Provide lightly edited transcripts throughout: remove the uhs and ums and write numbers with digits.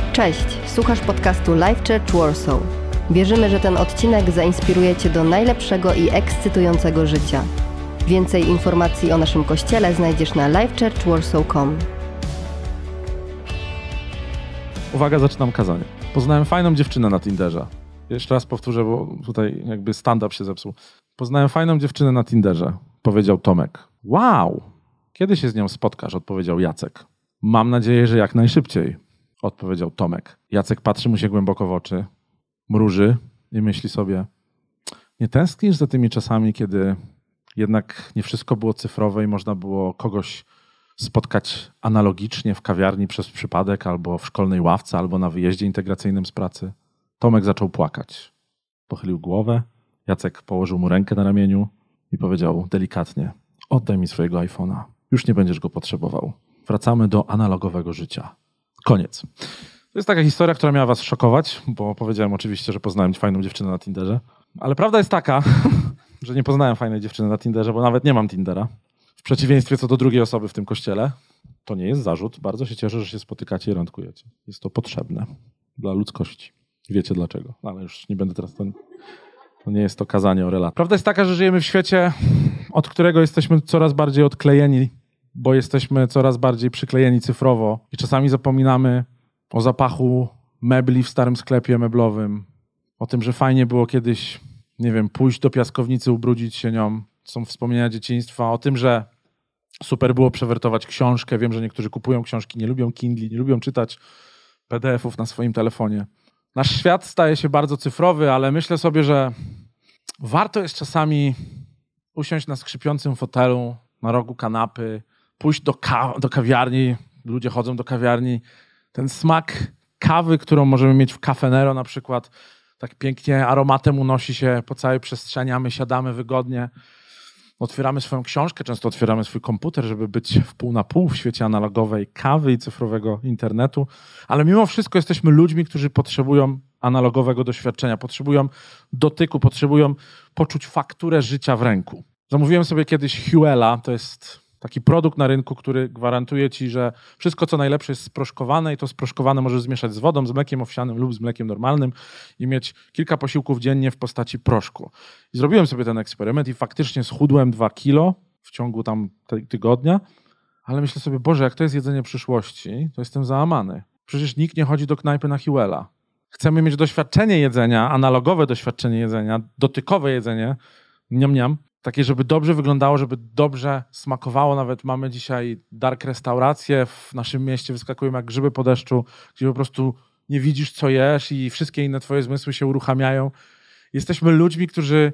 Cześć, słuchasz podcastu Life Church Warsaw. Wierzymy, że ten odcinek zainspiruje Cię do najlepszego i ekscytującego życia. Więcej informacji o naszym kościele znajdziesz na lifechurchwarsaw.com. Uwaga, zaczynam kazanie. Poznałem fajną dziewczynę na Tinderze. Jeszcze raz powtórzę, bo tutaj jakby stand-up się zepsuł. Poznałem fajną dziewczynę na Tinderze, powiedział Tomek. Wow! Kiedy się z nią spotkasz? Odpowiedział Jacek. Mam nadzieję, że jak najszybciej, odpowiedział Tomek. Jacek patrzy mu się głęboko w oczy, mruży i myśli sobie, nie tęsknisz za tymi czasami, kiedy jednak nie wszystko było cyfrowe i można było kogoś spotkać analogicznie w kawiarni przez przypadek, albo w szkolnej ławce, albo na wyjeździe integracyjnym z pracy? Tomek zaczął płakać. Pochylił głowę, Jacek położył mu rękę na ramieniu i powiedział delikatnie, oddaj mi swojego iPhone'a, już nie będziesz go potrzebował. Wracamy do analogowego życia. Koniec. To jest taka historia, która miała was szokować, bo powiedziałem oczywiście, że poznałem fajną dziewczynę na Tinderze, ale prawda jest taka, że nie poznałem fajnej dziewczyny na Tinderze, bo nawet nie mam Tindera. W przeciwieństwie co do drugiej osoby w tym kościele, to nie jest zarzut. Bardzo się cieszę, że się spotykacie i randkujecie. Jest to potrzebne dla ludzkości. Wiecie dlaczego, ale już nie będę teraz... To nie jest to kazanie o relacji. Prawda jest taka, że żyjemy w świecie, od którego jesteśmy coraz bardziej odklejeni, bo jesteśmy coraz bardziej przyklejeni cyfrowo i czasami zapominamy o zapachu mebli w starym sklepie meblowym, o tym, że fajnie było kiedyś, nie wiem, pójść do piaskownicy, ubrudzić się nią. Są wspomnienia dzieciństwa, o tym, że super było przewertować książkę. Wiem, że niektórzy kupują książki, nie lubią Kindli, nie lubią czytać PDF-ów na swoim telefonie. Nasz świat staje się bardzo cyfrowy, ale myślę sobie, że warto jest czasami usiąść na skrzypiącym fotelu, na rogu kanapy, pójść do kawiarni, ludzie chodzą do kawiarni. Ten smak kawy, którą możemy mieć w Caffè Nero na przykład, tak pięknie aromatem unosi się po całej przestrzeni, a my siadamy wygodnie, otwieramy swoją książkę, często otwieramy swój komputer, żeby być w pół na pół w świecie analogowej kawy i cyfrowego internetu, ale mimo wszystko jesteśmy ludźmi, którzy potrzebują analogowego doświadczenia, potrzebują dotyku, potrzebują poczuć fakturę życia w ręku. Zamówiłem sobie kiedyś Huela, to jest taki produkt na rynku, który gwarantuje ci, że wszystko co najlepsze jest sproszkowane i to sproszkowane możesz zmieszać z wodą, z mlekiem owsianym lub z mlekiem normalnym i mieć kilka posiłków dziennie w postaci proszku. I zrobiłem sobie ten eksperyment i faktycznie schudłem 2 kilo w ciągu tam tygodnia, ale myślę sobie, Boże, jak to jest jedzenie przyszłości, to jestem załamany. Przecież nikt nie chodzi do knajpy na Huela. Chcemy mieć doświadczenie jedzenia, analogowe doświadczenie jedzenia, dotykowe jedzenie, niam, takie, żeby dobrze wyglądało, żeby dobrze smakowało. Nawet mamy dzisiaj dark restauracje w naszym mieście, wyskakują jak grzyby po deszczu, gdzie po prostu nie widzisz, co jesz i wszystkie inne twoje zmysły się uruchamiają. Jesteśmy ludźmi, którzy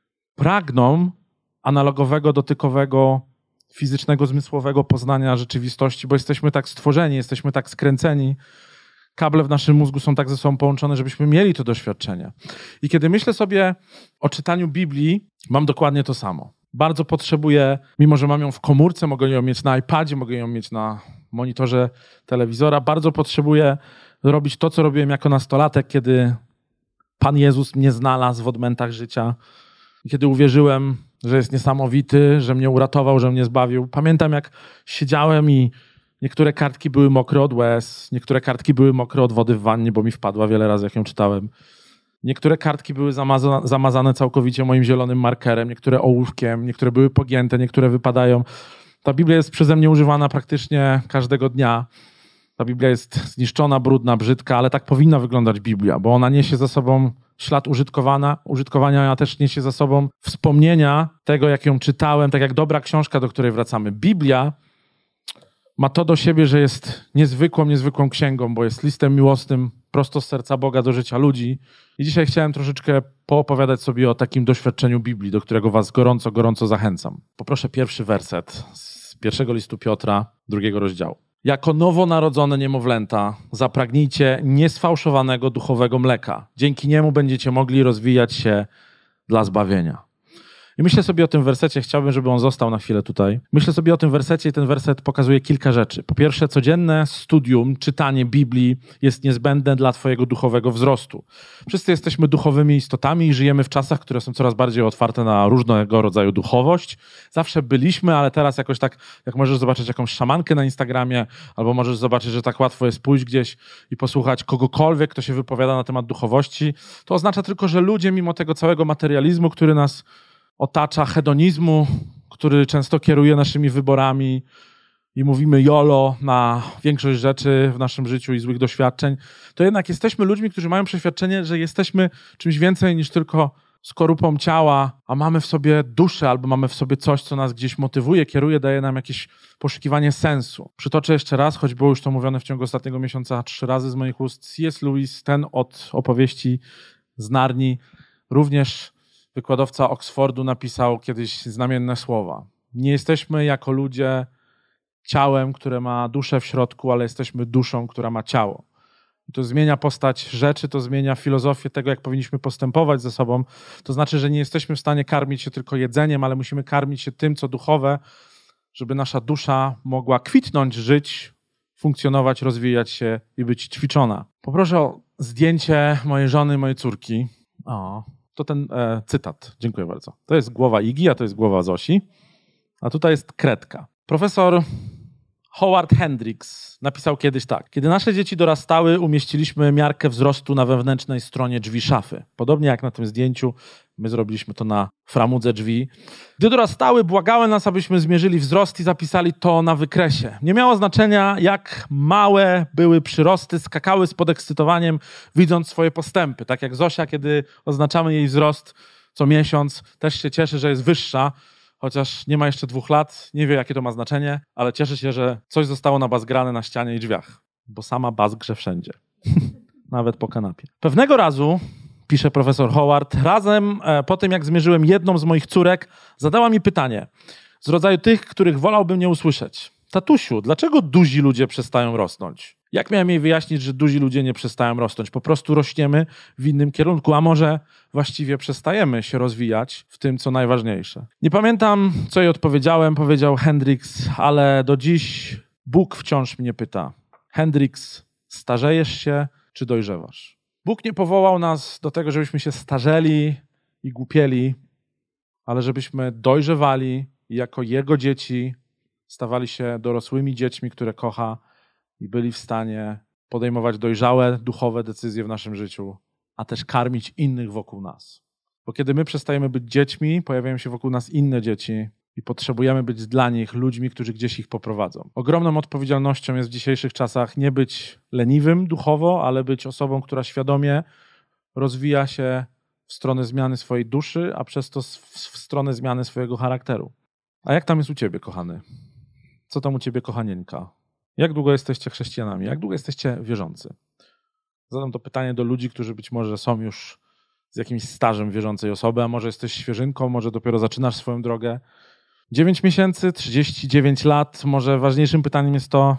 pragną analogowego, dotykowego, fizycznego, zmysłowego poznania rzeczywistości, bo jesteśmy tak stworzeni, jesteśmy tak skręceni. Kable w naszym mózgu są tak ze sobą połączone, żebyśmy mieli to doświadczenie. I kiedy myślę sobie o czytaniu Biblii, mam dokładnie to samo. Bardzo potrzebuję, mimo że mam ją w komórce, mogę ją mieć na iPadzie, mogę ją mieć na monitorze telewizora, bardzo potrzebuję robić to, co robiłem jako nastolatek, kiedy Pan Jezus mnie znalazł w odmętach życia. Kiedy uwierzyłem, że jest niesamowity, że mnie uratował, że mnie zbawił. Pamiętam, jak siedziałem i niektóre kartki były mokre od łez, niektóre kartki były mokre od wody w wannie, bo mi wpadła wiele razy, jak ją czytałem. Niektóre kartki były zamazane całkowicie moim zielonym markerem, niektóre ołówkiem, niektóre były pogięte, niektóre wypadają. Ta Biblia jest przeze mnie używana praktycznie każdego dnia. Ta Biblia jest zniszczona, brudna, brzydka, ale tak powinna wyglądać Biblia, bo ona niesie za sobą ślad użytkowania, a też niesie za sobą wspomnienia tego, jak ją czytałem, tak jak dobra książka, do której wracamy. Biblia ma to do siebie, że jest niezwykłą księgą, bo jest listem miłosnym prosto z serca Boga do życia ludzi. I dzisiaj chciałem troszeczkę poopowiadać sobie o takim doświadczeniu Biblii, do którego was gorąco zachęcam. Poproszę pierwszy werset z pierwszego listu Piotra, 2 rozdziału. Jako nowonarodzone niemowlęta zapragnijcie niesfałszowanego duchowego mleka. Dzięki niemu będziecie mogli rozwijać się dla zbawienia. I myślę sobie o tym wersecie, chciałbym, żeby on został na chwilę tutaj. Myślę sobie o tym wersecie i ten werset pokazuje kilka rzeczy. Po pierwsze, codzienne studium, czytanie Biblii jest niezbędne dla twojego duchowego wzrostu. Wszyscy jesteśmy duchowymi istotami i żyjemy w czasach, które są coraz bardziej otwarte na różnego rodzaju duchowość. Zawsze byliśmy, ale teraz jakoś tak, jak możesz zobaczyć jakąś szamankę na Instagramie, albo możesz zobaczyć, że tak łatwo jest pójść gdzieś i posłuchać kogokolwiek, kto się wypowiada na temat duchowości, to oznacza tylko, że ludzie mimo tego całego materializmu, który nas otacza, hedonizmu, który często kieruje naszymi wyborami i mówimy YOLO na większość rzeczy w naszym życiu i złych doświadczeń, to jednak jesteśmy ludźmi, którzy mają przeświadczenie, że jesteśmy czymś więcej niż tylko skorupą ciała, a mamy w sobie duszę albo mamy w sobie coś, co nas gdzieś motywuje, kieruje, daje nam jakieś poszukiwanie sensu. Przytoczę jeszcze raz, choć było już to mówione w ciągu ostatniego miesiąca 3 razy z moich ust. C.S. Lewis, ten od opowieści z Narni, również wykładowca Oxfordu, napisał kiedyś znamienne słowa. Nie jesteśmy jako ludzie ciałem, które ma duszę w środku, ale jesteśmy duszą, która ma ciało. I to zmienia postać rzeczy, to zmienia filozofię tego, jak powinniśmy postępować ze sobą. To znaczy, że nie jesteśmy w stanie karmić się tylko jedzeniem, ale musimy karmić się tym, co duchowe, żeby nasza dusza mogła kwitnąć, żyć, funkcjonować, rozwijać się i być ćwiczona. Poproszę o zdjęcie mojej żony, mojej córki. O, to ten cytat. Dziękuję bardzo. To jest głowa Igi, a to jest głowa Zosi. A tutaj jest kredka. Profesor Howard Hendricks napisał kiedyś tak. Kiedy nasze dzieci dorastały, umieściliśmy miarkę wzrostu na wewnętrznej stronie drzwi szafy. Podobnie jak na tym zdjęciu, my zrobiliśmy to na framudze drzwi. Gdy dorastały, błagały nas, abyśmy zmierzyli wzrost i zapisali to na wykresie. Nie miało znaczenia, jak małe były przyrosty, skakały z podekscytowaniem, widząc swoje postępy. Tak jak Zosia, kiedy oznaczamy jej wzrost co miesiąc, też się cieszy, że jest wyższa, chociaż nie ma jeszcze 2 lat, nie wie, jakie to ma znaczenie, ale cieszy się, że coś zostało nabazgrane na ścianie i drzwiach, bo sama bazgrze wszędzie, nawet po kanapie. Pewnego razu, pisze profesor Howard, razem po tym, jak zmierzyłem jedną z moich córek, zadała mi pytanie z rodzaju tych, których wolałbym nie usłyszeć. Tatusiu, dlaczego duzi ludzie przestają rosnąć? Jak miałem jej wyjaśnić, że duzi ludzie nie przestają rosnąć? Po prostu rośniemy w innym kierunku, a może właściwie przestajemy się rozwijać w tym, co najważniejsze. Nie pamiętam, co jej odpowiedziałem, powiedział Hendricks, ale do dziś Bóg wciąż mnie pyta. Hendricks, starzejesz się czy dojrzewasz? Bóg nie powołał nas do tego, żebyśmy się starzeli i głupieli, ale żebyśmy dojrzewali i jako Jego dzieci stawali się dorosłymi dziećmi, które kocha i byli w stanie podejmować dojrzałe, duchowe decyzje w naszym życiu, a też karmić innych wokół nas. Bo kiedy my przestajemy być dziećmi, pojawiają się wokół nas inne dzieci i potrzebujemy być dla nich ludźmi, którzy gdzieś ich poprowadzą. Ogromną odpowiedzialnością jest w dzisiejszych czasach nie być leniwym duchowo, ale być osobą, która świadomie rozwija się w stronę zmiany swojej duszy, a przez to w stronę zmiany swojego charakteru. A jak tam jest u ciebie, kochany? Co tam u ciebie, kochanieńka? Jak długo jesteście chrześcijanami? Jak długo jesteście wierzący? Zadam to pytanie do ludzi, którzy być może są już z jakimś stażem wierzącej osoby, a może jesteś świeżynką, może dopiero zaczynasz swoją drogę. 9 miesięcy, 39 lat. Może ważniejszym pytaniem jest to,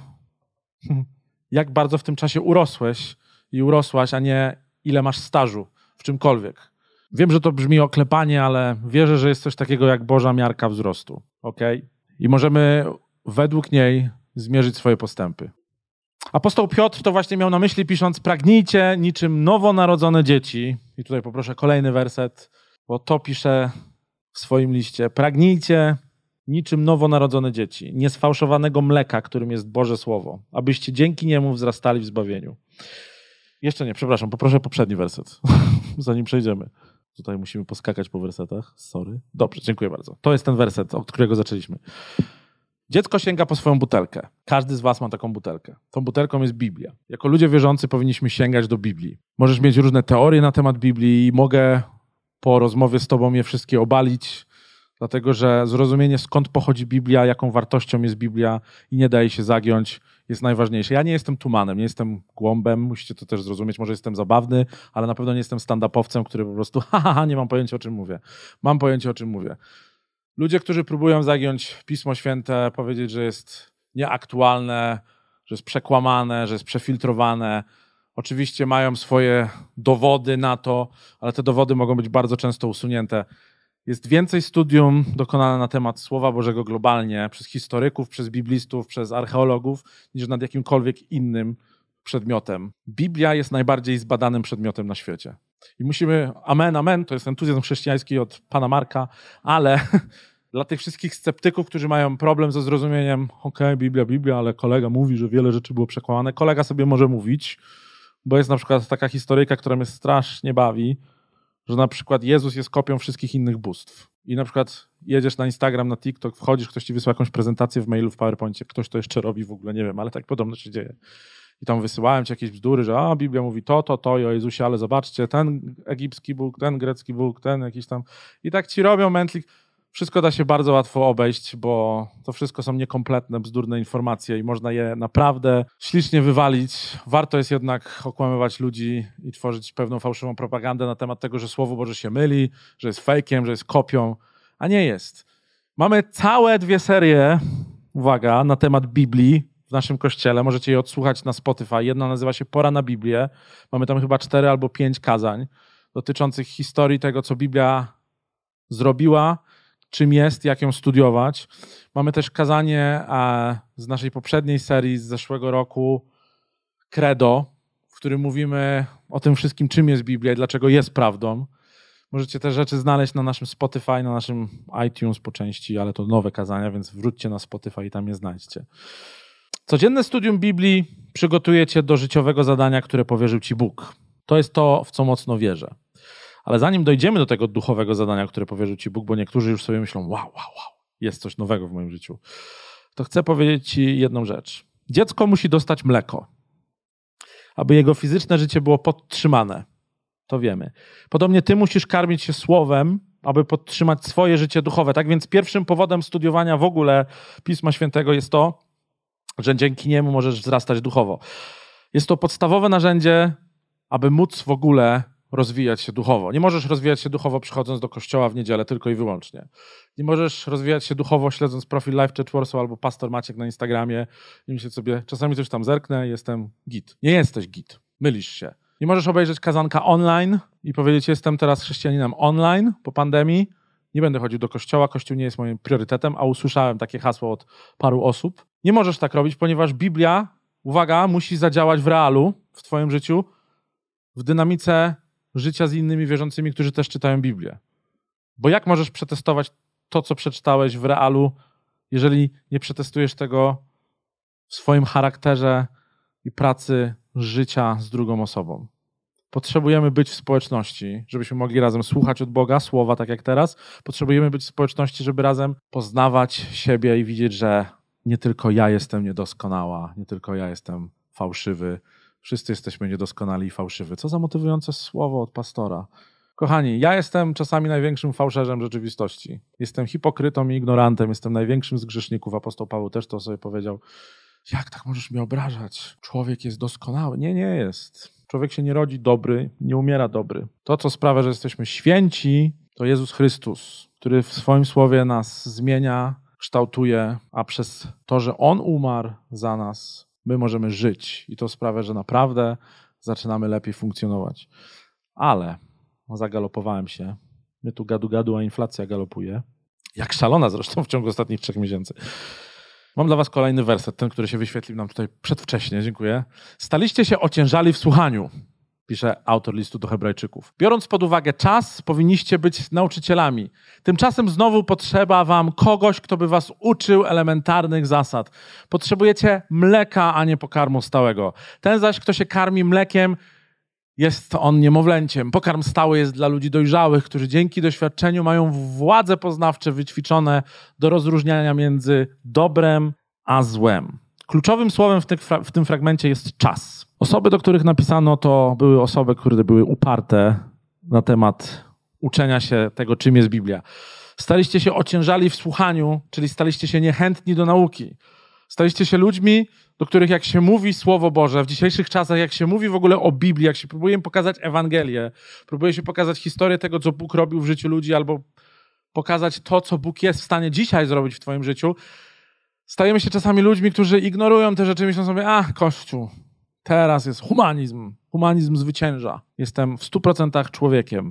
jak bardzo w tym czasie urosłeś i urosłaś, a nie ile masz stażu w czymkolwiek. Wiem, że to brzmi oklepanie, ale wierzę, że jest coś takiego jak Boża miarka wzrostu. Okay? I możemy według niej zmierzyć swoje postępy. Apostoł Piotr to właśnie miał na myśli, pisząc: pragnijcie niczym nowonarodzone dzieci. I tutaj poproszę kolejny werset, bo to pisze w swoim liście. Pragnijcie niczym nowonarodzone dzieci, niesfałszowanego mleka, którym jest Boże Słowo, abyście dzięki niemu wzrastali w zbawieniu. Jeszcze nie, przepraszam, poproszę poprzedni werset, zanim przejdziemy. Tutaj musimy poskakać po wersetach, sorry. Dobrze, dziękuję bardzo. To jest ten werset, od którego zaczęliśmy. Dziecko sięga po swoją butelkę. Każdy z was ma taką butelkę. Tą butelką jest Biblia. Jako ludzie wierzący powinniśmy sięgać do Biblii. Możesz mieć różne teorie na temat Biblii i mogę po rozmowie z tobą je wszystkie obalić, dlatego że zrozumienie, skąd pochodzi Biblia, jaką wartością jest Biblia i nie daje się zagiąć, jest najważniejsze. Ja nie jestem tumanem, nie jestem głąbem, musicie to też zrozumieć. Może jestem zabawny, ale na pewno nie jestem stand-upowcem, który po prostu nie mam pojęcia, o czym mówię. Mam pojęcie, o czym mówię. Ludzie, którzy próbują zagiąć Pismo Święte, powiedzieć, że jest nieaktualne, że jest przekłamane, że jest przefiltrowane. Oczywiście mają swoje dowody na to, ale te dowody mogą być bardzo często usunięte. Jest więcej studium dokonane na temat Słowa Bożego globalnie przez historyków, przez biblistów, przez archeologów, niż nad jakimkolwiek innym przedmiotem. Biblia jest najbardziej zbadanym przedmiotem na świecie. I musimy, amen, to jest entuzjazm chrześcijański od pana Marka, ale dla tych wszystkich sceptyków, którzy mają problem ze zrozumieniem, Biblia, ale kolega mówi, że wiele rzeczy było przekłamane. Kolega sobie może mówić, bo jest na przykład taka historyjka, która mnie strasznie bawi, że na przykład Jezus jest kopią wszystkich innych bóstw. I na przykład jedziesz na Instagram, na TikTok, wchodzisz, ktoś ci wysłał jakąś prezentację w mailu, w PowerPoincie, ktoś to jeszcze robi w ogóle, nie wiem, ale tak podobno się dzieje. I tam wysyłałem ci jakieś bzdury, że Biblia mówi to o Jezusie, ale zobaczcie, ten egipski Bóg, ten grecki Bóg, ten jakiś tam. I tak ci robią mętlik. Wszystko da się bardzo łatwo obejść, bo to wszystko są niekompletne, bzdurne informacje i można je naprawdę ślicznie wywalić. Warto jest jednak okłamywać ludzi i tworzyć pewną fałszywą propagandę na temat tego, że Słowo Boże się myli, że jest fejkiem, że jest kopią, a nie jest. Mamy całe 2 serie, uwaga, na temat Biblii w naszym kościele. Możecie je odsłuchać na Spotify. Jedna nazywa się Pora na Biblię. Mamy tam chyba 4 albo 5 kazań dotyczących historii tego, co Biblia zrobiła, czym jest, jak ją studiować. Mamy też kazanie z naszej poprzedniej serii z zeszłego roku Credo, w którym mówimy o tym wszystkim, czym jest Biblia i dlaczego jest prawdą. Możecie te rzeczy znaleźć na naszym Spotify, na naszym iTunes po części, ale to nowe kazania, więc wróćcie na Spotify i tam je znajdźcie. Codzienne studium Biblii przygotuje cię do życiowego zadania, które powierzył ci Bóg. To jest to, w co mocno wierzę. Ale zanim dojdziemy do tego duchowego zadania, które powierzył ci Bóg, bo niektórzy już sobie myślą, wow, jest coś nowego w moim życiu, to chcę powiedzieć ci jedną rzecz. Dziecko musi dostać mleko, aby jego fizyczne życie było podtrzymane. To wiemy. Podobnie ty musisz karmić się słowem, aby podtrzymać swoje życie duchowe. Tak więc pierwszym powodem studiowania w ogóle Pisma Świętego jest to, że dzięki niemu możesz wzrastać duchowo. Jest to podstawowe narzędzie, aby móc w ogóle rozwijać się duchowo. Nie możesz rozwijać się duchowo przychodząc do kościoła w niedzielę tylko i wyłącznie. Nie możesz rozwijać się duchowo śledząc profil Life Church Warsaw albo Pastor Maciek na Instagramie i myśleć sobie, czasami coś tam zerknę, jestem git. Nie jesteś git. Mylisz się. Nie możesz obejrzeć kazanka online i powiedzieć, jestem teraz chrześcijaninem online po pandemii. Nie będę chodził do kościoła, kościół nie jest moim priorytetem, a usłyszałem takie hasło od paru osób. Nie możesz tak robić, ponieważ Biblia, uwaga, musi zadziałać w realu, w twoim życiu, w dynamice życia z innymi wierzącymi, którzy też czytają Biblię. Bo jak możesz przetestować to, co przeczytałeś w realu, jeżeli nie przetestujesz tego w swoim charakterze i pracy życia z drugą osobą? Potrzebujemy być w społeczności, żebyśmy mogli razem słuchać od Boga słowa, tak jak teraz. Potrzebujemy być w społeczności, żeby razem poznawać siebie i widzieć, że nie tylko ja jestem niedoskonała, nie tylko ja jestem fałszywy. Wszyscy jesteśmy niedoskonali i fałszywy. Co za motywujące słowo od pastora. Kochani, ja jestem czasami największym fałszerzem rzeczywistości. Jestem hipokrytą i ignorantem, jestem największym z grzeszników. Apostoł Paweł też to sobie powiedział. Jak tak możesz mnie obrażać? Człowiek jest doskonały. Nie jest. Człowiek się nie rodzi dobry, nie umiera dobry. To, co sprawia, że jesteśmy święci, to Jezus Chrystus, który w swoim słowie nas zmienia, kształtuje, a przez to, że On umarł za nas, my możemy żyć. I to sprawia, że naprawdę zaczynamy lepiej funkcjonować. Ale zagalopowałem się. My tu gadu, a inflacja galopuje. Jak szalona zresztą w ciągu ostatnich 3 miesięcy. Mam dla was kolejny werset, ten, który się wyświetlił nam tutaj przedwcześnie. Dziękuję. Staliście się ociężali w słuchaniu, pisze autor listu do Hebrajczyków. Biorąc pod uwagę czas, powinniście być nauczycielami. Tymczasem znowu potrzeba wam kogoś, kto by was uczył elementarnych zasad. Potrzebujecie mleka, a nie pokarmu stałego. Ten zaś, kto się karmi mlekiem, jest on niemowlęciem. Pokarm stały jest dla ludzi dojrzałych, którzy dzięki doświadczeniu mają władze poznawcze wyćwiczone do rozróżniania między dobrem a złem. Kluczowym słowem w tym fragmencie jest czas. Osoby, do których napisano to, były osoby, które były uparte na temat uczenia się tego, czym jest Biblia. Staliście się ociężali w słuchaniu, czyli staliście się niechętni do nauki. Staliście się ludźmi, do których jak się mówi Słowo Boże, w dzisiejszych czasach, jak się mówi w ogóle o Biblii, jak się próbuje im pokazać Ewangelię, próbuje się pokazać historię tego, co Bóg robił w życiu ludzi, albo pokazać to, co Bóg jest w stanie dzisiaj zrobić w twoim życiu, stajemy się czasami ludźmi, którzy ignorują te rzeczy, myślą sobie, Kościół, teraz jest humanizm. Humanizm zwycięża. Jestem w 100% człowiekiem.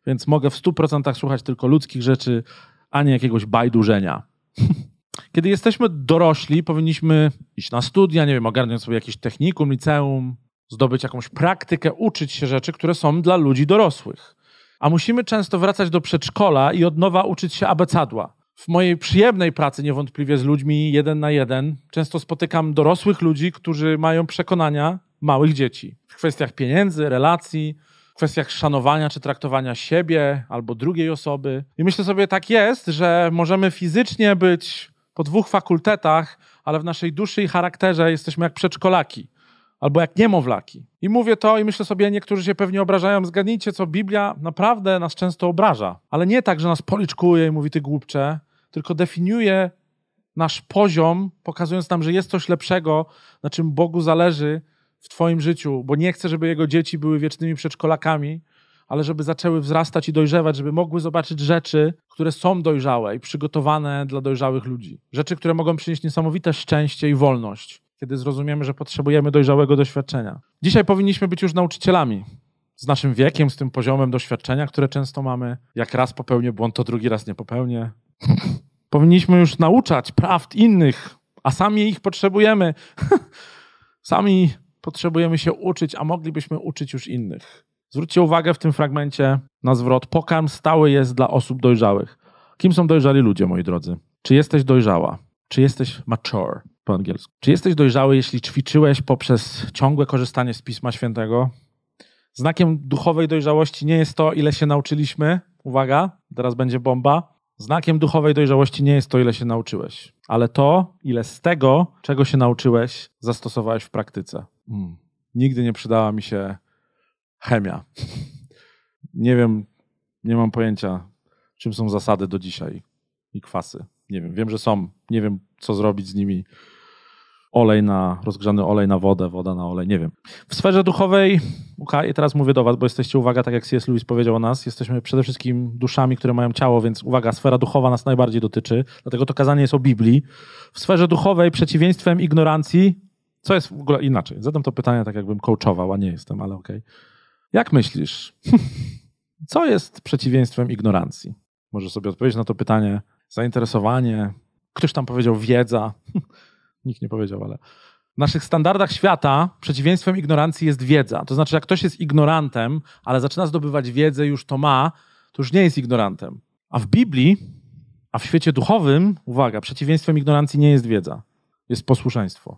Więc mogę w 100% słuchać tylko ludzkich rzeczy, a nie jakiegoś bajdurzenia. Kiedy jesteśmy dorośli, powinniśmy iść na studia, nie wiem, ogarnąć sobie jakieś technikum, liceum, zdobyć jakąś praktykę, uczyć się rzeczy, które są dla ludzi dorosłych. A musimy często wracać do przedszkola i od nowa uczyć się abecadła. W mojej przyjemnej pracy, niewątpliwie z ludźmi 1 na 1, często spotykam dorosłych ludzi, którzy mają przekonania małych dzieci. W kwestiach pieniędzy, relacji, w kwestiach szanowania czy traktowania siebie albo drugiej osoby. I myślę sobie, tak jest, że możemy fizycznie być po 2 fakultetach, ale w naszej duszy i charakterze jesteśmy jak przedszkolaki albo jak niemowlaki. I mówię to i myślę sobie, niektórzy się pewnie obrażają, zgadnijcie co, Biblia naprawdę nas często obraża. Ale nie tak, że nas policzkuje i mówi ty głupcze, tylko definiuje nasz poziom, pokazując nam, że jest coś lepszego, na czym Bogu zależy w twoim życiu, bo nie chce, żeby jego dzieci były wiecznymi przedszkolakami, ale żeby zaczęły wzrastać i dojrzewać, żeby mogły zobaczyć rzeczy, które są dojrzałe i przygotowane dla dojrzałych ludzi. Rzeczy, które mogą przynieść niesamowite szczęście i wolność, kiedy zrozumiemy, że potrzebujemy dojrzałego doświadczenia. Dzisiaj powinniśmy być już nauczycielami. Z naszym wiekiem, z tym poziomem doświadczenia, które często mamy. Jak raz popełnię błąd, to drugi raz nie popełnię. Powinniśmy już nauczać prawd innych, a sami ich potrzebujemy. Sami potrzebujemy się uczyć, a moglibyśmy uczyć już innych. Zwróćcie uwagę w tym fragmencie na zwrot. Pokarm stały jest dla osób dojrzałych. Kim są dojrzali ludzie, moi drodzy? Czy jesteś dojrzała? Czy jesteś mature po angielsku? Czy jesteś dojrzały, jeśli ćwiczyłeś poprzez ciągłe korzystanie z Pisma Świętego? Znakiem duchowej dojrzałości nie jest to, ile się nauczyliśmy. Uwaga, teraz będzie bomba. Znakiem duchowej dojrzałości nie jest to, ile się nauczyłeś, ale to, ile z tego, czego się nauczyłeś, zastosowałeś w praktyce. Nigdy nie przydała mi się chemia. Nie wiem, nie mam pojęcia, czym są zasady do dzisiaj i kwasy. Nie wiem, wiem, że są. Nie wiem, co zrobić z nimi. Rozgrzany olej na wodę, woda na olej, nie wiem. W sferze duchowej, i teraz mówię do was, bo jesteście, uwaga, tak jak C.S. Lewis powiedział o nas, jesteśmy przede wszystkim duszami, które mają ciało, więc uwaga, sfera duchowa nas najbardziej dotyczy, dlatego to kazanie jest o Biblii. W sferze duchowej przeciwieństwem ignorancji, co jest w ogóle inaczej? Zadam to pytanie tak, jakbym coachował, a nie jestem, ale okej. Jak myślisz, co jest przeciwieństwem ignorancji? Możesz sobie odpowiedzieć na to pytanie. Zainteresowanie, ktoś tam powiedział wiedza, nikt nie powiedział, ale w naszych standardach świata przeciwieństwem ignorancji jest wiedza. To znaczy, jak ktoś jest ignorantem, ale zaczyna zdobywać wiedzę, już to ma, to już nie jest ignorantem. A w Biblii, a w świecie duchowym, uwaga, przeciwieństwem ignorancji nie jest wiedza, jest posłuszeństwo.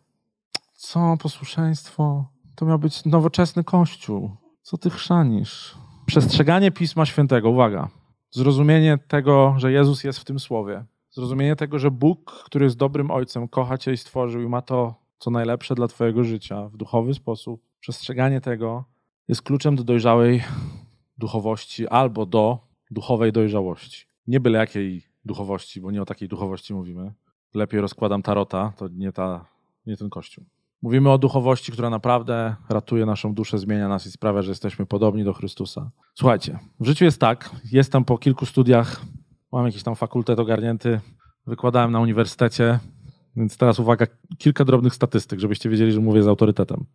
Co posłuszeństwo? To miał być nowoczesny Kościół. Co ty chrzanisz? Przestrzeganie Pisma Świętego, uwaga, zrozumienie tego, że Jezus jest w tym słowie, zrozumienie tego, że Bóg, który jest dobrym Ojcem, kocha cię i stworzył i ma to, co najlepsze dla twojego życia w duchowy sposób. Przestrzeganie tego jest kluczem do dojrzałej duchowości albo do duchowej dojrzałości. Nie byle jakiej duchowości, bo nie o takiej duchowości mówimy. Lepiej rozkładam tarota, to nie ten Kościół. Mówimy o duchowości, która naprawdę ratuje naszą duszę, zmienia nas i sprawia, że jesteśmy podobni do Chrystusa. Słuchajcie, w życiu jest tak, jestem po kilku studiach, mam jakiś tam fakultet ogarnięty, wykładałem na uniwersytecie, więc teraz uwaga, kilka drobnych statystyk, żebyście wiedzieli, że mówię z autorytetem.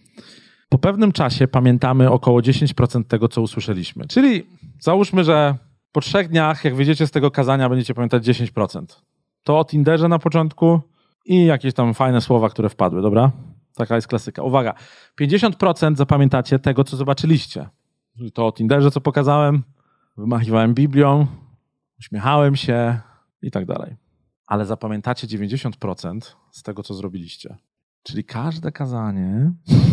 Po pewnym czasie pamiętamy około 10% tego, co usłyszeliśmy. Czyli załóżmy, że po 3 dniach, jak wyjdziecie z tego kazania, będziecie pamiętać 10%. To o Tinderze na początku i jakieś tam fajne słowa, które wpadły, dobra? Taka jest klasyka. Uwaga, 50% zapamiętacie tego, co zobaczyliście. Czyli to o Tinderze, co pokazałem, wymachiwałem Biblią, uśmiechałem się i tak dalej. Ale zapamiętacie 90% z tego, co zrobiliście. Czyli każde kazanie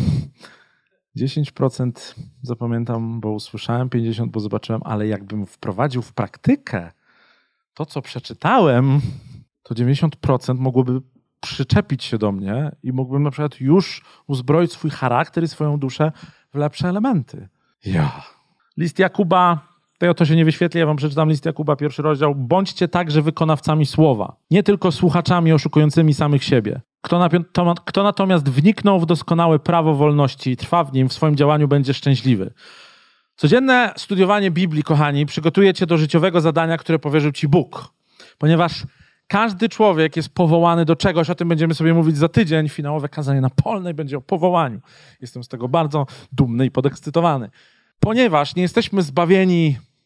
10% zapamiętam, bo usłyszałem, 50%, bo zobaczyłem, ale jakbym wprowadził w praktykę to, co przeczytałem, to 90% mogłoby przyczepić się do mnie i mógłbym na przykład już uzbroić swój charakter i swoją duszę w lepsze elementy. List Jakuba, to się nie wyświetli, ja wam przeczytam list Jakuba, 1 rozdział. Bądźcie także wykonawcami słowa, nie tylko słuchaczami oszukującymi samych siebie. Kto natomiast wniknął w doskonałe prawo wolności i trwa w nim, w swoim działaniu będzie szczęśliwy. Codzienne studiowanie Biblii, kochani, przygotuje cię do życiowego zadania, które powierzył ci Bóg. Ponieważ każdy człowiek jest powołany do czegoś, o tym będziemy sobie mówić za tydzień. Finałowe kazanie na Polnej będzie o powołaniu. Jestem z tego bardzo dumny i podekscytowany. Ponieważ nie jesteśmy zbawieni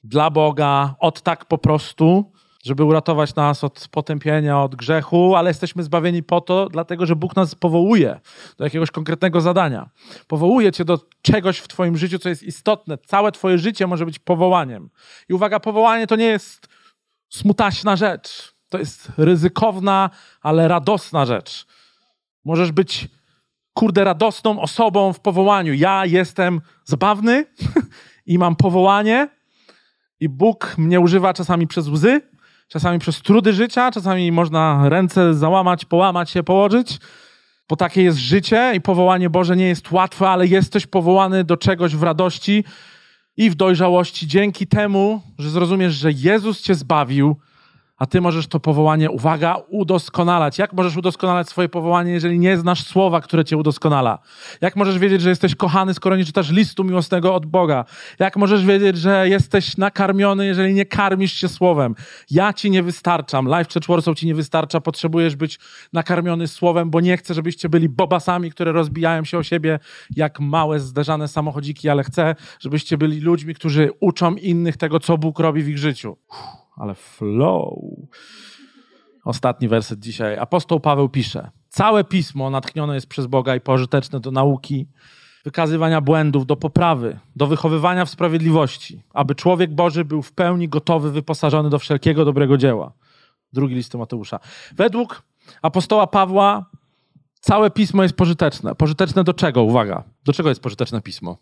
dla Boga, od tak po prostu, żeby uratować nas od potępienia, od grzechu, ale jesteśmy zbawieni po to, dlatego że Bóg nas powołuje do jakiegoś konkretnego zadania. Powołuje cię do czegoś w twoim życiu, co jest istotne. Całe twoje życie może być powołaniem. I uwaga, powołanie to nie jest smutaśna rzecz. To jest ryzykowna, ale radosna rzecz. Możesz być, radosną osobą w powołaniu. Ja jestem zabawny i mam powołanie i Bóg mnie używa czasami przez łzy, czasami przez trudy życia, czasami można ręce załamać, połamać się, położyć, bo takie jest życie i powołanie Boże nie jest łatwe, ale jesteś powołany do czegoś w radości i w dojrzałości dzięki temu, że zrozumiesz, że Jezus cię zbawił, a ty możesz to powołanie, uwaga, udoskonalać. Jak możesz udoskonalać swoje powołanie, jeżeli nie znasz słowa, które cię udoskonala? Jak możesz wiedzieć, że jesteś kochany, skoro nie czytasz listu miłosnego od Boga? Jak możesz wiedzieć, że jesteś nakarmiony, jeżeli nie karmisz się słowem? Ja ci nie wystarczam. Life Church Warsaw ci nie wystarcza. Potrzebujesz być nakarmiony słowem, bo nie chcę, żebyście byli bobasami, które rozbijają się o siebie jak małe, zderzane samochodziki, ale chcę, żebyście byli ludźmi, którzy uczą innych tego, co Bóg robi w ich życiu. Ale flow. Ostatni werset dzisiaj. Apostoł Paweł pisze: całe pismo natchnione jest przez Boga i pożyteczne do nauki, wykazywania błędów, do poprawy, do wychowywania w sprawiedliwości, aby człowiek Boży był w pełni gotowy, wyposażony do wszelkiego dobrego dzieła. Drugi list Mateusza. Według apostoła Pawła całe pismo jest pożyteczne. Pożyteczne do czego? Uwaga. Do czego jest pożyteczne pismo?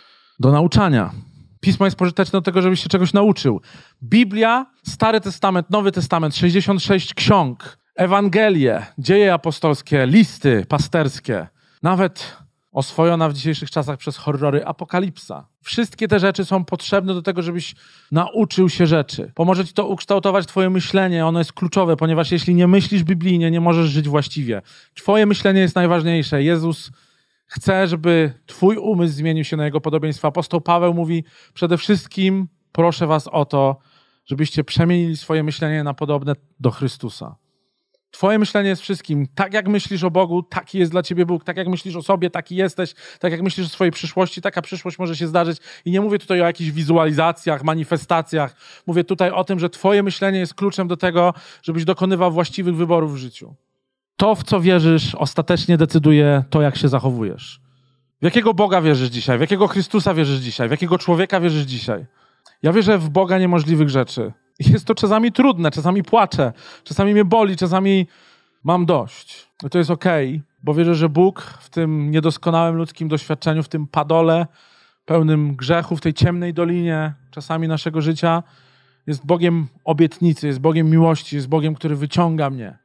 Do nauczania. Pismo jest pożyteczne do tego, żebyś się czegoś nauczył. Biblia, Stary Testament, Nowy Testament, 66 ksiąg, Ewangelie, dzieje apostolskie, listy pasterskie, nawet oswojona w dzisiejszych czasach przez horrory Apokalipsa. Wszystkie te rzeczy są potrzebne do tego, żebyś nauczył się rzeczy. Pomoże ci to ukształtować twoje myślenie, ono jest kluczowe, ponieważ jeśli nie myślisz biblijnie, nie możesz żyć właściwie. Twoje myślenie jest najważniejsze. Jezus chce, żeby twój umysł zmienił się na jego podobieństwo. Apostoł Paweł mówi: przede wszystkim proszę was o to, żebyście przemienili swoje myślenie na podobne do Chrystusa. Twoje myślenie jest wszystkim. Tak jak myślisz o Bogu, taki jest dla ciebie Bóg. Tak jak myślisz o sobie, taki jesteś. Tak jak myślisz o swojej przyszłości, taka przyszłość może się zdarzyć. I nie mówię tutaj o jakichś wizualizacjach, manifestacjach. Mówię tutaj o tym, że twoje myślenie jest kluczem do tego, żebyś dokonywał właściwych wyborów w życiu. To, w co wierzysz, ostatecznie decyduje to, jak się zachowujesz. W jakiego Boga wierzysz dzisiaj? W jakiego Chrystusa wierzysz dzisiaj? W jakiego człowieka wierzysz dzisiaj? Ja wierzę w Boga niemożliwych rzeczy. Jest to czasami trudne, czasami płaczę, czasami mnie boli, czasami mam dość. I to jest okej, bo wierzę, że Bóg w tym niedoskonałym ludzkim doświadczeniu, w tym padole pełnym grzechu, w tej ciemnej dolinie czasami naszego życia jest Bogiem obietnicy, jest Bogiem miłości, jest Bogiem, który wyciąga mnie.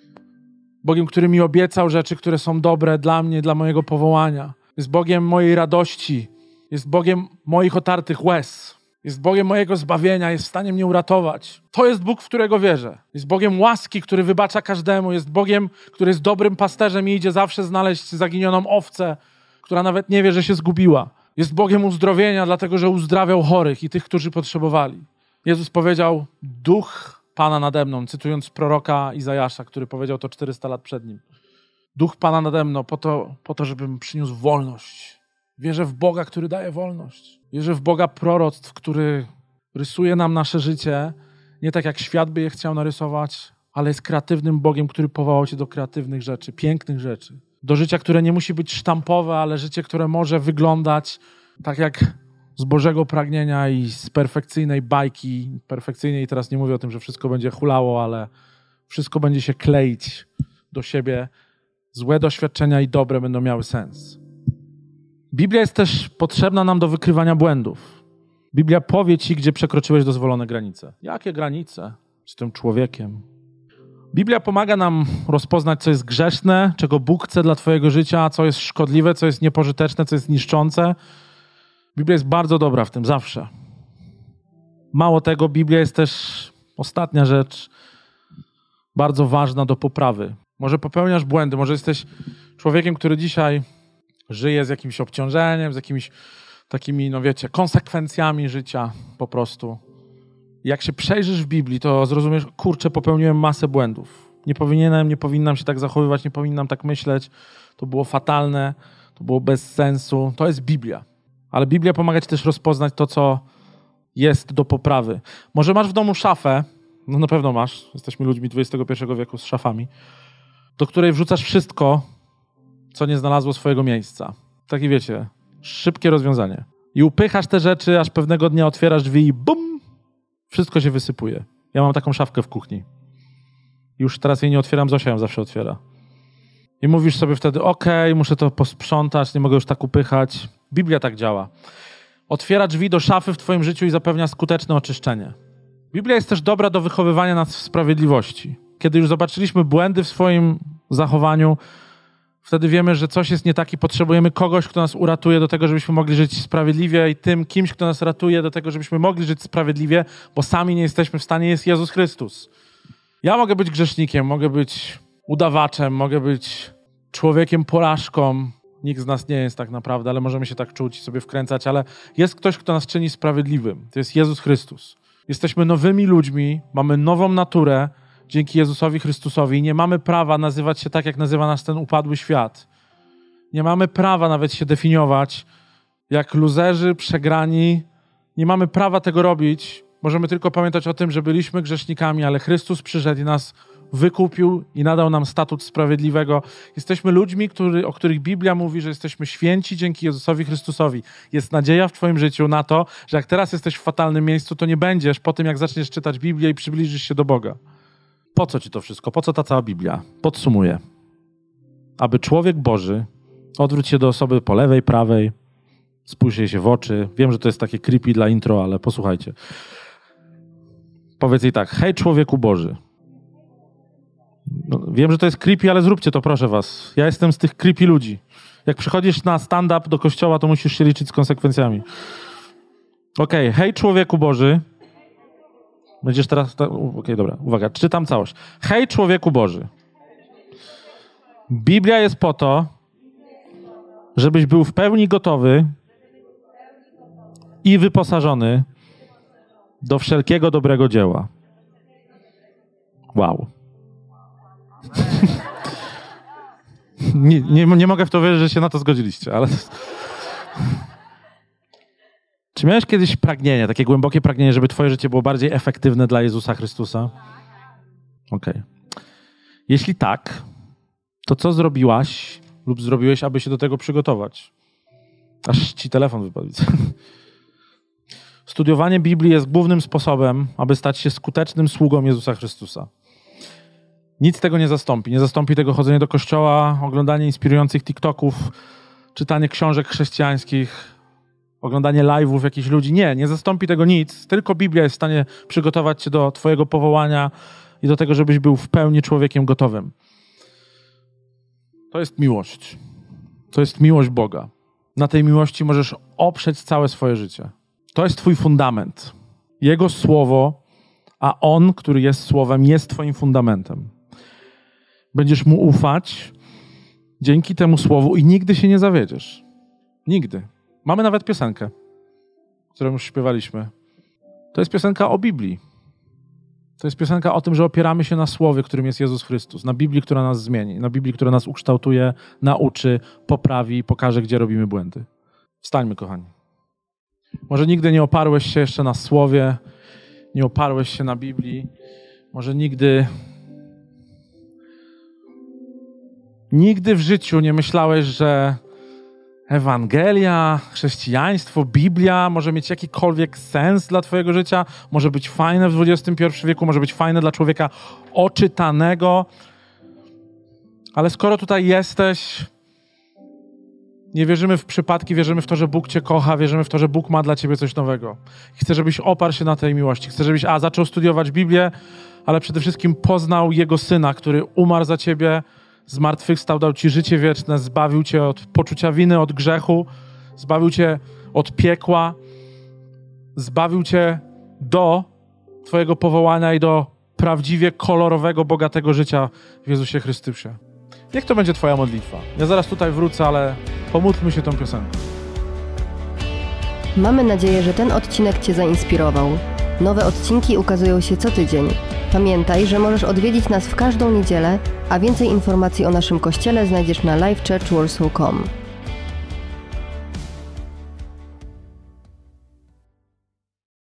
Bogiem, który mi obiecał rzeczy, które są dobre dla mnie, dla mojego powołania. Jest Bogiem mojej radości. Jest Bogiem moich otartych łez. Jest Bogiem mojego zbawienia. Jest w stanie mnie uratować. To jest Bóg, w którego wierzę. Jest Bogiem łaski, który wybacza każdemu. Jest Bogiem, który jest dobrym pasterzem i idzie zawsze znaleźć zaginioną owcę, która nawet nie wie, że się zgubiła. Jest Bogiem uzdrowienia, dlatego że uzdrawiał chorych i tych, którzy potrzebowali. Jezus powiedział: Duch Pana nade mną, cytując proroka Izajasza, który powiedział to 400 lat przed nim. Duch Pana nade mną po to, żebym przyniósł wolność. Wierzę w Boga, który daje wolność. Wierzę w Boga proroctw, który rysuje nam nasze życie, nie tak jak świat by je chciał narysować, ale jest kreatywnym Bogiem, który powołał cię do kreatywnych rzeczy, pięknych rzeczy. Do życia, które nie musi być sztampowe, ale życie, które może wyglądać tak jak z Bożego pragnienia i z perfekcyjnej bajki. Perfekcyjnej, teraz nie mówię o tym, że wszystko będzie hulało, ale wszystko będzie się kleić do siebie. Złe doświadczenia i dobre będą miały sens. Biblia jest też potrzebna nam do wykrywania błędów. Biblia powie ci, gdzie przekroczyłeś dozwolone granice. Jakie granice? Z tym człowiekiem. Biblia pomaga nam rozpoznać, co jest grzeszne, czego Bóg chce dla twojego życia, co jest szkodliwe, co jest niepożyteczne, co jest niszczące. Biblia jest bardzo dobra w tym, zawsze. Mało tego, Biblia jest też, ostatnia rzecz, bardzo ważna do poprawy. Może popełniasz błędy, może jesteś człowiekiem, który dzisiaj żyje z jakimś obciążeniem, z jakimiś takimi, konsekwencjami życia po prostu. Jak się przejrzysz w Biblii, to zrozumiesz: kurczę, popełniłem masę błędów. Nie powinnam się tak zachowywać, nie powinnam tak myśleć. To było fatalne, to było bez sensu. To jest Biblia. Ale Biblia pomaga ci też rozpoznać to, co jest do poprawy. Może masz w domu szafę, no na pewno masz, jesteśmy ludźmi XXI wieku z szafami, do której wrzucasz wszystko, co nie znalazło swojego miejsca. Takie wiecie, szybkie rozwiązanie. I upychasz te rzeczy, aż pewnego dnia otwierasz drzwi i bum! Wszystko się wysypuje. Ja mam taką szafkę w kuchni. Już teraz jej nie otwieram, Zosia ją zawsze otwiera. I mówisz sobie wtedy, okej, muszę to posprzątać, nie mogę już tak upychać. Biblia tak działa. Otwiera drzwi do szafy w twoim życiu i zapewnia skuteczne oczyszczenie. Biblia jest też dobra do wychowywania nas w sprawiedliwości. Kiedy już zobaczyliśmy błędy w swoim zachowaniu, wtedy wiemy, że coś jest nie tak i potrzebujemy kogoś, kto nas uratuje do tego, żebyśmy mogli żyć sprawiedliwie i tym kimś, kto nas ratuje do tego, żebyśmy mogli żyć sprawiedliwie, bo sami nie jesteśmy w stanie, jest Jezus Chrystus. Ja mogę być grzesznikiem, mogę być udawaczem, mogę być człowiekiem porażką. Nikt z nas nie jest tak naprawdę, ale możemy się tak czuć i sobie wkręcać, ale jest ktoś, kto nas czyni sprawiedliwym. To jest Jezus Chrystus. Jesteśmy nowymi ludźmi, mamy nową naturę dzięki Jezusowi Chrystusowi. Nie mamy prawa nazywać się tak, jak nazywa nas ten upadły świat. Nie mamy prawa nawet się definiować jak luzerzy, przegrani. Nie mamy prawa tego robić. Możemy tylko pamiętać o tym, że byliśmy grzesznikami, ale Chrystus przyszedł i nas wykupił i nadał nam statut sprawiedliwego. Jesteśmy ludźmi, o których Biblia mówi, że jesteśmy święci dzięki Jezusowi Chrystusowi. Jest nadzieja w twoim życiu na to, że jak teraz jesteś w fatalnym miejscu, to nie będziesz po tym, jak zaczniesz czytać Biblię i przybliżysz się do Boga. Po co ci to wszystko? Po co ta cała Biblia? Podsumuję. Aby człowiek Boży, odwróć się do osoby po lewej, prawej, spójrz jej się w oczy. Wiem, że to jest takie creepy dla intro, ale posłuchajcie. Powiedz jej tak, hej człowieku Boży. No, wiem, że to jest creepy, ale zróbcie to, proszę was. Ja jestem z tych creepy ludzi. Jak przychodzisz na stand-up do kościoła, to musisz się liczyć z konsekwencjami. Okej, hej człowieku Boży. Będziesz teraz... Okej, dobra, uwaga, czytam całość. Hej człowieku Boży. Biblia jest po to, żebyś był w pełni gotowy i wyposażony do wszelkiego dobrego dzieła. Wow. Nie mogę w to wierzyć, że się na to zgodziliście, ale... Czy miałeś kiedyś pragnienie, takie głębokie pragnienie, żeby twoje życie było bardziej efektywne dla Jezusa Chrystusa? Okej. Jeśli tak, to co zrobiłaś lub zrobiłeś, aby się do tego przygotować? Aż ci telefon wypadł. Studiowanie Biblii jest głównym sposobem, aby stać się skutecznym sługą Jezusa Chrystusa. Nic tego nie zastąpi. Nie zastąpi tego chodzenie do kościoła, oglądanie inspirujących TikToków, czytanie książek chrześcijańskich, oglądanie live'ów jakichś ludzi. Nie zastąpi tego nic. Tylko Biblia jest w stanie przygotować cię do twojego powołania i do tego, żebyś był w pełni człowiekiem gotowym. To jest miłość. To jest miłość Boga. Na tej miłości możesz oprzeć całe swoje życie. To jest twój fundament. Jego słowo, a On, który jest słowem, jest twoim fundamentem. Będziesz mu ufać dzięki temu słowu i nigdy się nie zawiedziesz. Nigdy. Mamy nawet piosenkę, którą już śpiewaliśmy. To jest piosenka o Biblii. To jest piosenka o tym, że opieramy się na słowie, którym jest Jezus Chrystus. Na Biblii, która nas zmieni. Na Biblii, która nas ukształtuje, nauczy, poprawi, pokaże, gdzie robimy błędy. Wstańmy, kochani. Może nigdy nie oparłeś się jeszcze na słowie, nie oparłeś się na Biblii. Może nigdy w życiu nie myślałeś, że Ewangelia, chrześcijaństwo, Biblia może mieć jakikolwiek sens dla twojego życia, może być fajne w XXI wieku, może być fajne dla człowieka oczytanego. Ale skoro tutaj jesteś, nie wierzymy w przypadki, wierzymy w to, że Bóg cię kocha, wierzymy w to, że Bóg ma dla ciebie coś nowego. Chcę, żebyś oparł się na tej miłości. Chcę, żebyś zaczął studiować Biblię, ale przede wszystkim poznał Jego Syna, który umarł za ciebie, zmartwychwstał, dał ci życie wieczne, zbawił cię od poczucia winy, od grzechu, zbawił cię od piekła, zbawił cię do twojego powołania i do prawdziwie kolorowego, bogatego życia w Jezusie Chrystusie. Niech to będzie twoja modlitwa. Ja zaraz tutaj wrócę, ale pomódlmy się tą piosenką. Mamy nadzieję, że ten odcinek cię zainspirował. Nowe odcinki ukazują się co tydzień. Pamiętaj, że możesz odwiedzić nas w każdą niedzielę, a więcej informacji o naszym kościele znajdziesz na livechurchwarsaw.com.